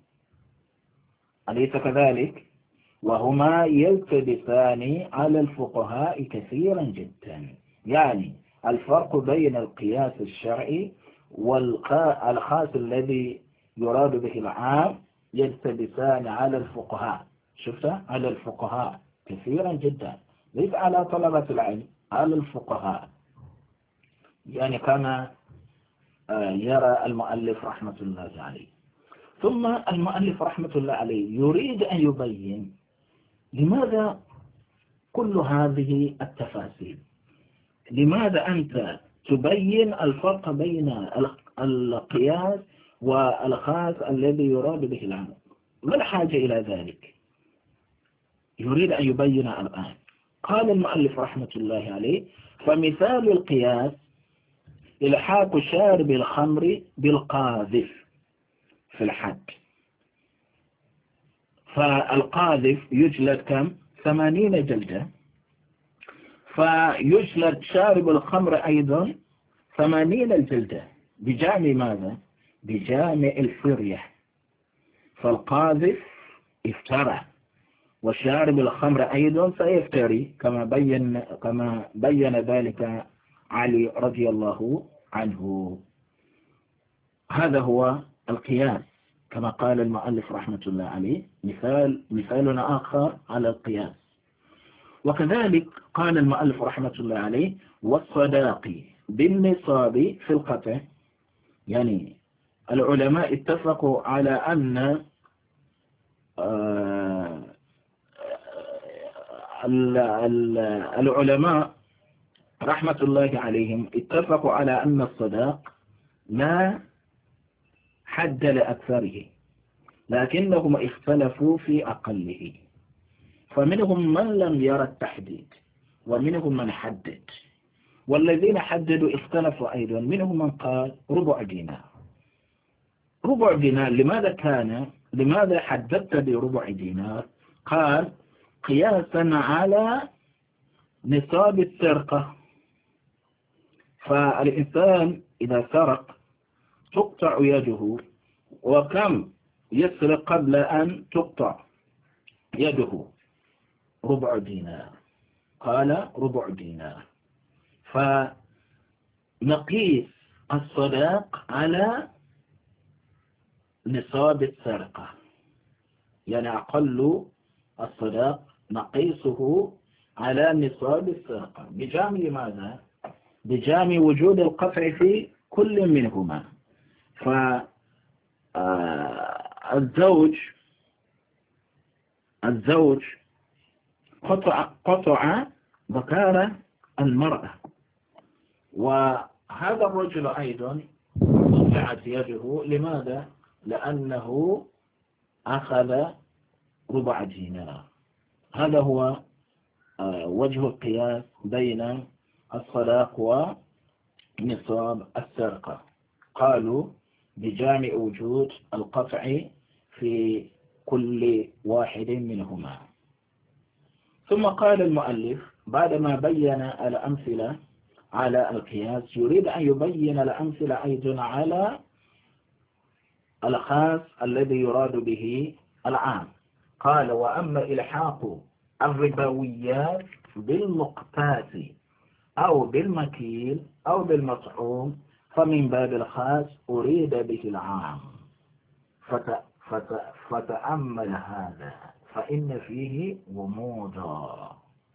أليس كذلك؟ وهما يلتبسان على الفقهاء كثيرا جدا. يعني الفرق بين القياس الشرعي والخاص الذي يراد به العام يلتبسان على الفقهاء، شفت؟ على الفقهاء كثيرا جدا، ليس على طلبة العلم، على الفقهاء، يعني كما يرى المؤلف رحمة الله عليه. ثم المؤلف رحمة الله عليه يريد أن يبين لماذا كل هذه التفاصيل، لماذا أنت تبين الفرق بين القياس والخاص الذي يراد به العام؟ ما الحاجة إلى ذلك؟ يريد أن يبين الآن. قال المؤلف رحمة الله عليه: فمثال القياس إلحاق شارب الخمر بالقاذف في الحد. فالقاذف يجلد كم؟ 80 جلدة، فيجلد شارب الخمر أيضا 80 الجلدة بجامع ماذا؟ بجامع الفرية. فالقاذف افترى، وشارب الخمر أيضا سيفتري، كما بين ذلك علي رضي الله عنه. هذا هو القياس كما قال المؤلف رحمة الله عليه. مثالنا آخر على القياس. وكذلك قال المؤلف رحمة الله عليه: والصداق بالنصاب في القطع. يعني العلماء اتفقوا على أن العلماء رحمة الله عليهم اتفقوا على أن الصداق لا حد لأكثره، لكنهم اختلفوا في أقله. فمنهم من لم يرى التحديد، ومنهم من حدد، والذين حددوا اختلفوا أيضا. منهم من قال ربع دينار. ربع دينار لماذا حددت بربع دينار؟ قال: قياسا على نصاب السرقة. فالإنسان إذا سرق تقطع يده، وكم يسرق قبل أن تقطع يده؟ ربع دينار. قال ربع دينار. فنقيس الصداق على نصاب السرقة، يعني أقل الصداق نقيسه على نصاب السرقة بجامع ماذا؟ بجامع وجود القطع في كل منهما. الزوج قطع ذكر المرأة، وهذا الرجل أيضا قطعت يده. لماذا؟ لأنه أخذ ربع دينار. هذا هو وجه القياس بين الصداق ونصاب السرقة. قالوا بجامع وجود القطع في كل واحد منهما. ثم قال المؤلف بعدما بين الأمثلة على القياس يريد أن يبين الأمثلة أيضا على الخاص الذي يراد به العام. قال: وأما إلحاق الربويات بالمقتات أو بالمكيل أو بالمطعوم فمن باب الخاص أريد به العام. فتأمل هذا فإن فيه غموضا.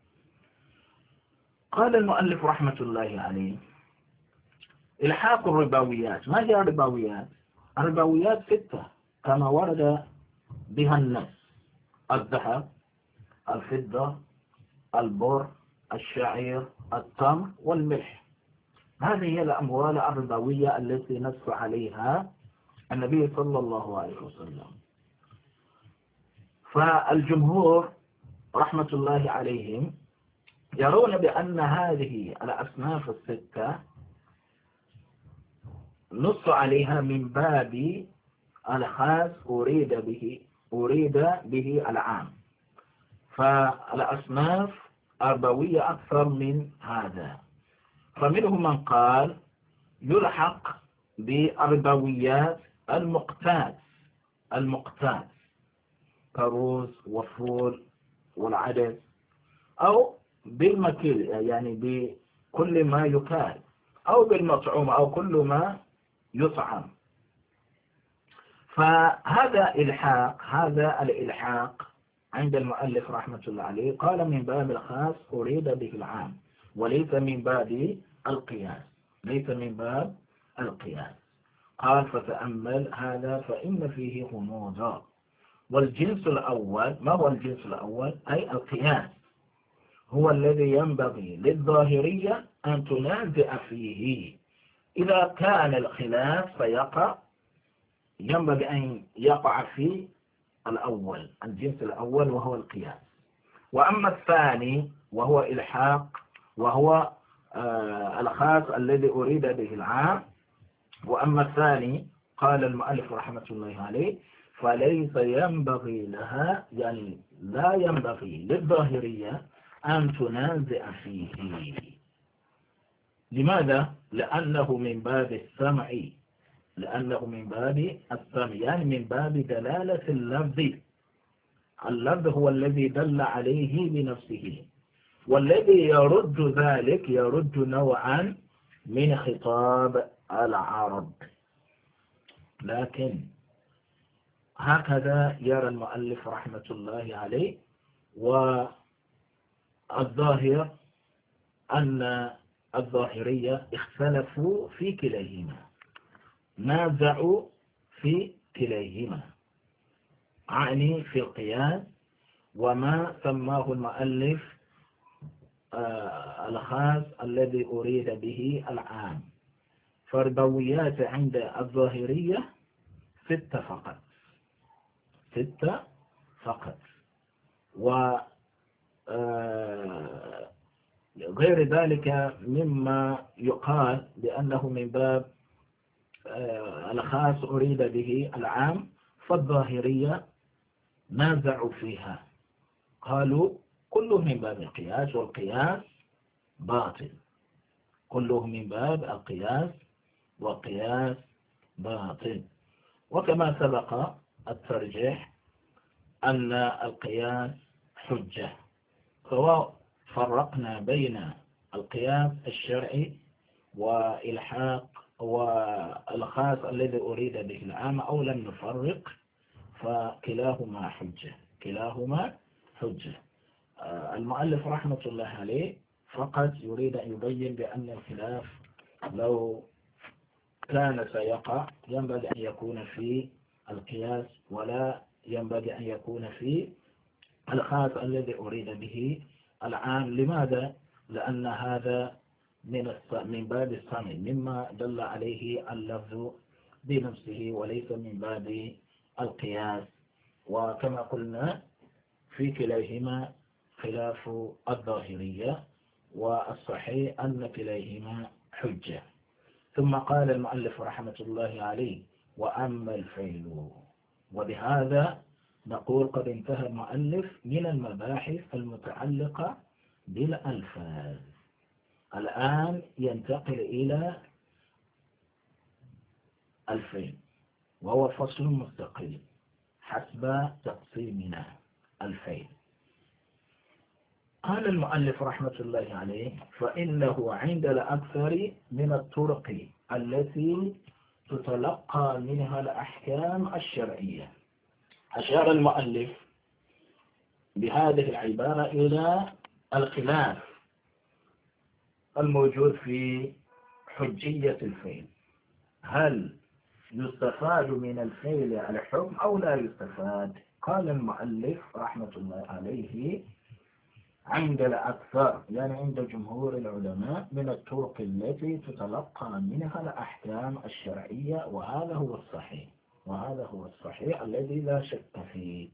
قال المؤلف رحمة الله عليه: إلحاق الربويات. ما هي الربويات؟ الربويات 6 كما ورد بها النص: الذهب، الفضة، البر، الشعير، التمر، والملح. هذه هي الأموال الربوية التي نص عليها النبي صلى الله عليه وسلم. فالجمهور رحمة الله عليهم يرون بأن هذه الأصناف 6 نص عليها من باب الخاص أريد به العام. فالأصناف الربوية أكثر من هذا. فمنهم من قال يلحق بالربويات المقتات كروز وفول والعدس، أو بالمكيل يعني بكل ما يكال، أو بالمطعوم أو كل ما يطعم. فهذا الإلحاق عند المؤلف رحمة الله عليه قال من باب الخاص أريد به العام، وليس من باب القياس. قال: فتأمل هذا فإن فيه غموضا. والجنس الأول، ما هو الجنس الأول؟ أي القياس، هو الذي ينبغي للظاهرية أن تنازع فيه. إذا كان الخلاف ينبغي أن يقع في الأول، الجنس الأول وهو القياس. وأما الثاني وهو إلحاق، وهو الخاص الذي أريد به العام. وأما الثاني قال المؤلف رحمة الله عليه فليس ينبغي لها، يعني لا ينبغي للظاهرية أن تنازع فيه. لماذا؟ لأنه من باب السمع، لأنه من باب السمع، يعني من باب دلالة اللفظ. اللفظ هو الذي دل عليه بنفسه، والذي يرد ذلك يرد نوعا من خطاب العرب. لكن هكذا يرى المؤلف رحمة الله عليه. والظاهر أن الظاهرية اختلفوا في كليهما، نازعوا في كليهما، أعني في القياس وما سماه المؤلف الخاص الذي أريد به العام. فالربويات عند الظاهرية 6 فقط، 6 فقط. وغير ذلك مما يقال بأنه من باب الخاص أريد به العام، فالظاهرية نازعوا فيها، قالوا كله من باب القياس، والقياس باطل، كله من باب القياس والقياس باطل. وكما سبق الترجيح أن القياس حجة، سواء فرقنا بين القياس الشرعي وإلحاق والخاص الذي أريد به العام أو لم نفرق، فكلاهما حجة، كلاهما حجة. المؤلف رحمة الله عليه فقط يريد أن يبين بأن الخلاف لو كان سيقع ينبغي أن يكون في القياس، ولا ينبغي أن يكون في الخاص الذي أريد به العام. لماذا؟ لأن هذا من باب السمع، مما دل عليه اللفظ بنفسه، وليس من باب القياس. وكما قلنا في كليهما خلاف الظاهرية، والصحيح أن كليهما حجة. ثم قال المؤلف رحمة الله عليه وأما الفعل. وبهذا نقول قد انتهى المؤلف من المباحث المتعلقة بالألفاظ. الآن ينتقل إلى الفعل، وهو فصل مستقل حسب تقسيمنا الفعل. قال المؤلف رحمة الله عليه فإنه عند الأكثر من الطرق التي تتلقى منها الأحكام الشرعية. أشار المؤلف بهذه العبارة إلى الخلاف الموجود في حجية الفعل، هل يستفاد من الفعل الحكم أو لا يستفاد؟ قال المؤلف رحمة الله عليه عند الأكثر، يعني عند جمهور العلماء، من الطرق التي تتلقى منها الأحكام الشرعية، وهذا هو الصحيح، وهذا هو الصحيح الذي لا شك فيه.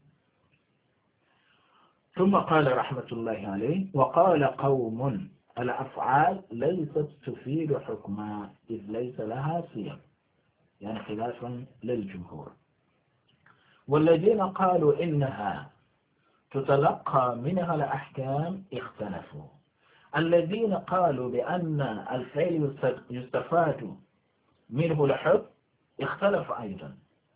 ثم قال رحمة الله عليه وقال قوم الأفعال ليست تفيد حكما إذ ليس لها صيغ، يعني خلافا للجمهور. والذين قالوا إنها تتلقى منها الأحكام اختلفوا. الذين قالوا بأن الفعل يستفاد منه الحكم اختلف أيضا.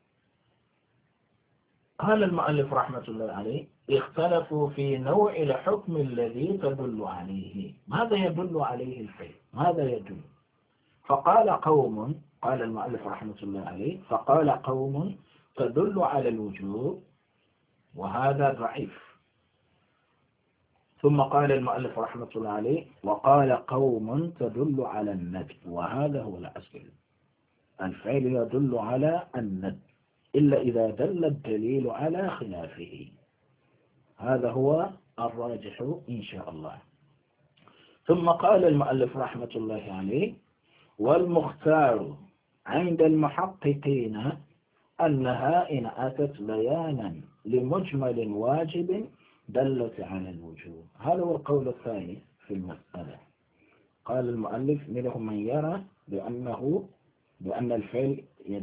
قال المؤلف رحمة الله عليه اختلفوا في نوع الحكم الذي تدل عليه. ماذا يدل عليه الفعل؟ ماذا يدل؟ فقال قوم، قال المؤلف رحمة الله عليه فقال قوم تدل على الوجوب، وهذا ضعيف. ثم قال المؤلف رحمة الله عليه وقال قوم تدل على الندب، وهذا هو الأصل. الفعل يدل على الندب إلا إذا دل الدليل على خلافه، هذا هو الراجح إن شاء الله. ثم قال المؤلف رحمة الله عليه والمختار عند المحققين أنها إن أتت بيانا لمجمل واجب دلت على الوجوب. هذا هو القول الثاني في المسألة. قال المؤلف منهم من يرى بأن الفعل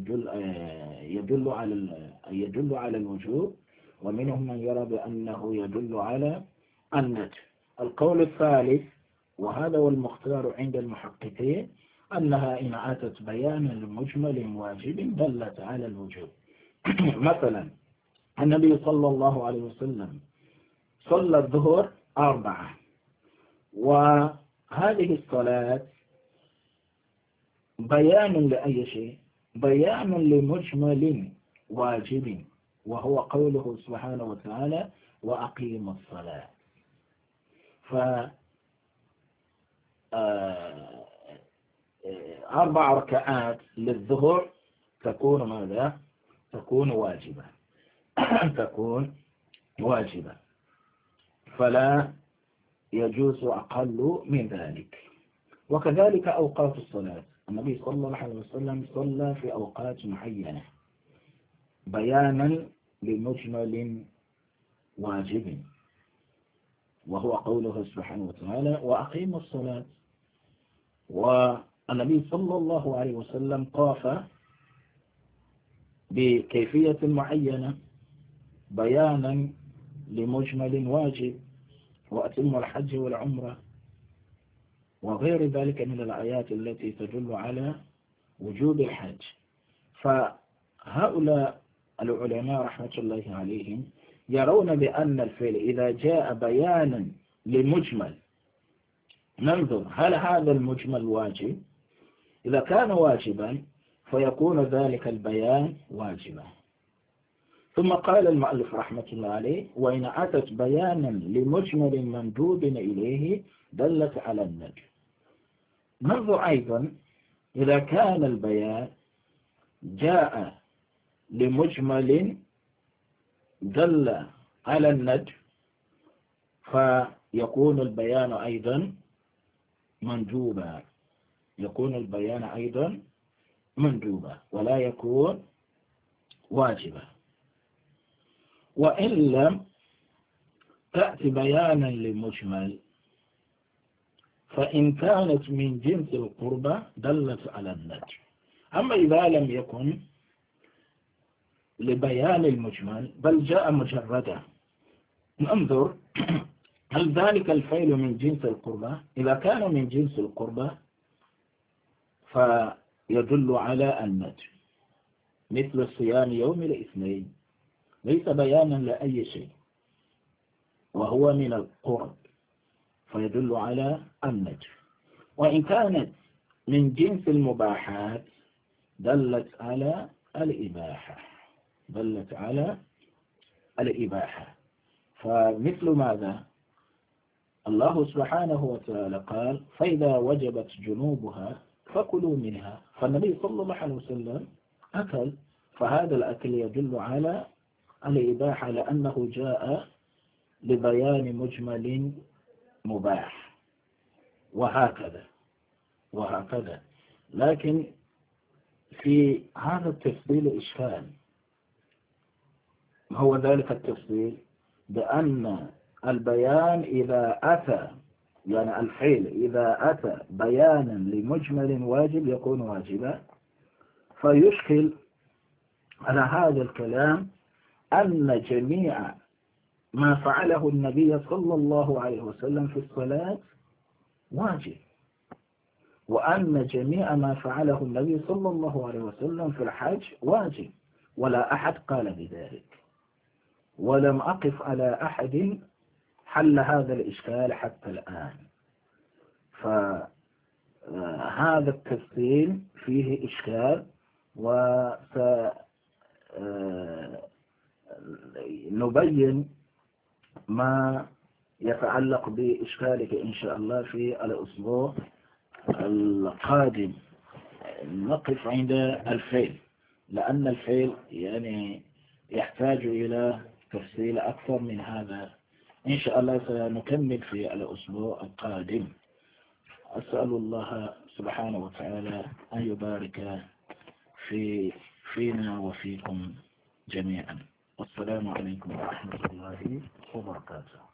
يدل على الوجوب، ومنهم من يرى بأنه يدل على الندب. القول الثالث وهذا هو المختار عند المحققين أنها إن أتت بيانا لمجمل واجب دلت على الوجوب. مثلا النبي صلى الله عليه وسلم صلى الظهر 4، وهذه الصلاة بيان لأي شيء؟ بيان لمجمل واجب، وهو قوله سبحانه وتعالى وأقيم الصلاة. ف 4 ركعات للظهر تكون ماذا؟ تكون واجبة. تكون واجبة، فلا يجوز أقل من ذلك. وكذلك أوقات الصلاة، النبي صلى الله عليه وسلم صلى في أوقات معينة بيانا لمجمل واجب، وهو قوله سبحانه وتعالى وأقيموا الصلاة. والنبي صلى الله عليه وسلم طاف بكيفية معينة بيانا لمجمل واجب، وأتم الحج والعمرة وغير ذلك من الآيات التي تدل على وجوب الحج. فهؤلاء العلماء رحمة الله عليهم يرون بأن الفعل إذا جاء بيانا لمجمل ننظر هل هذا المجمل واجب. إذا كان واجبا فيكون ذلك البيان واجبا. ثم قال المؤلف رحمة الله عليه وإن أتت بيانا لمجمل مندوب إليه دلت على الندب. ننظر أيضا إذا كان البيان جاء لمجمل دل على الندب فيكون البيان أيضا مندوبا، يكون البيان أيضا مندوبا ولا يكون واجبا. وإن لم تأتي بيانا لمجمل فإن كانت من جنس القربة دلت على الندب. أما إذا لم يكن لبيان المجمل بل جاء مجردا ننظر هل ذلك الفعل من جنس القربة. إذا كان من جنس القربة فيدل على الندب، مثل صيام يوم الاثنين ليس بيانا لأي شيء وهو من القرب فيدل على الندب. وإن كانت من جنس المباحات دلت على الإباحة، دلت على الإباحة. فمثل ماذا؟ الله سبحانه وتعالى قال فإذا وجبت جنوبها فكلوا منها، فالنبي صلى الله عليه وسلم أكل، فهذا الأكل يدل على الإباحة لأنه جاء لبيان مجمل مباح، وهكذا. لكن في هذا التفصيل إشكال. هو ذلك التفصيل بأن البيان إذا أتى يعني الفعل إذا أتى بيانا لمجمل واجب يكون واجبا. فيشكل على هذا الكلام أن جميع ما فعله النبي صلى الله عليه وسلم في الصلاة واجب، وأن جميع ما فعله النبي صلى الله عليه وسلم في الحج واجب، ولا أحد قال بذلك، ولم أقف على أحد حل هذا الإشكال حتى الآن. فهذا التفصيل فيه إشكال، وسنبين ما يتعلق بإشكالك إن شاء الله في الأسبوع القادم. نقف عند الفعل، لأن الفعل يعني يحتاج إلى تفصيل أكثر من هذا. إن شاء الله سنكمل في الأسبوع القادم. أسأل الله سبحانه وتعالى أن يبارك فينا وفيكم جميعا. والسلام عليكم ورحمة الله وبركاته.